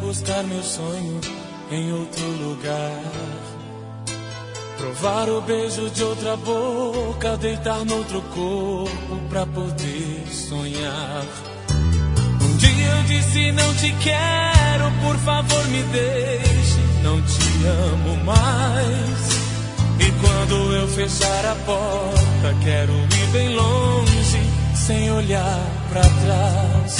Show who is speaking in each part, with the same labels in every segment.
Speaker 1: buscar meu sonho em outro lugar. Provar o beijo de outra boca, deitar noutro corpo pra poder sonhar. Um dia eu disse não te quero, por favor me deixe, não te amo mais. E quando eu fechar a porta, quero ir bem longe, sem olhar pra trás.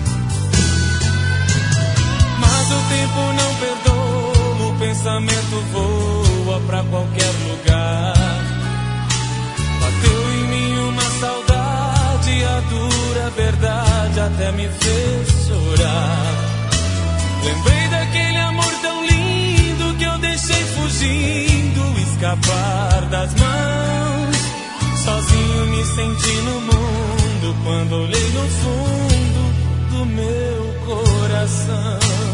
Speaker 1: Mas o tempo não perdoa, o pensamento voa pra qualquer lugar. Bateu em mim uma saudade, a dura verdade até me fez chorar. Lembrei daquele amor tão lindo que eu deixei fugindo, escapar das mãos. Sozinho me senti no mundo quando olhei no fundo do meu coração.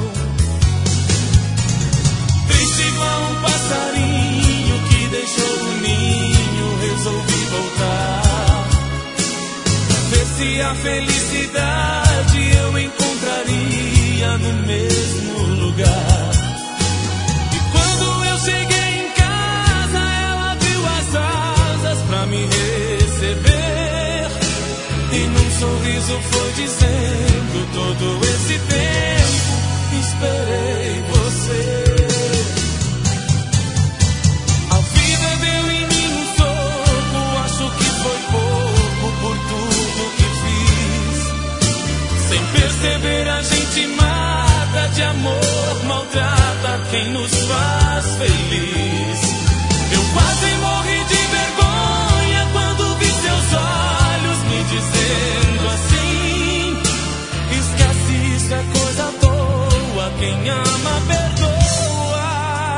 Speaker 1: Triste igual um passarinho que deixou o ninho, resolvi voltar pra ver se a felicidade eu encontraria no mesmo lugar. E quando eu cheguei em casa, ela abriu as asas pra me receber, e num sorriso foi dizendo: todo esse tempo esperei você. A vida deu em mim um soco, acho que foi pouco por tudo que fiz. Sem perceber a gente mata de amor, maltrata quem nos faz feliz. Eu quase morri de vergonha quando vi seus olhos me dizendo assim: esquece, isso é coisa boa, quem ama perdoa.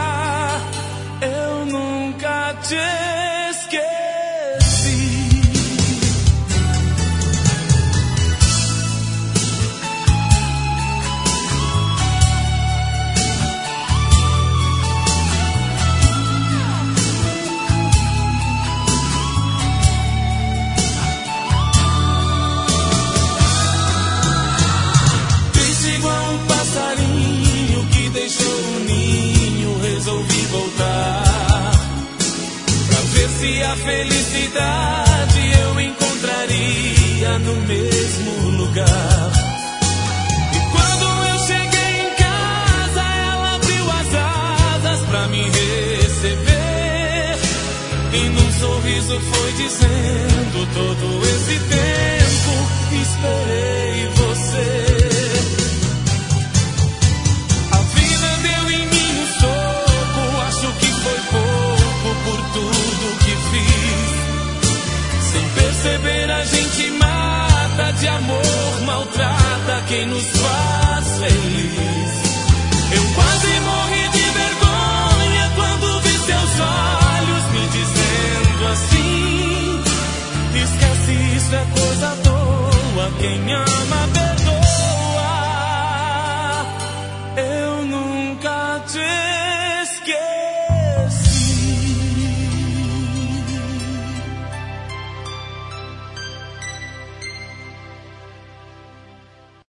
Speaker 1: Eu nunca te esqueci. Se a felicidade eu encontraria no mesmo lugar. E quando eu cheguei em casa, ela abriu as asas pra me receber, e num sorriso foi dizendo: todo esse tempo esperei você. A vida deu em mim um soco, acho que foi pouco por tudo que fiz. Sem perceber a gente mata de amor, maltrata quem nos faz feliz. Eu quase morri de vergonha quando vi seus olhos me dizendo assim: esquece, isso é coisa boa, quem ama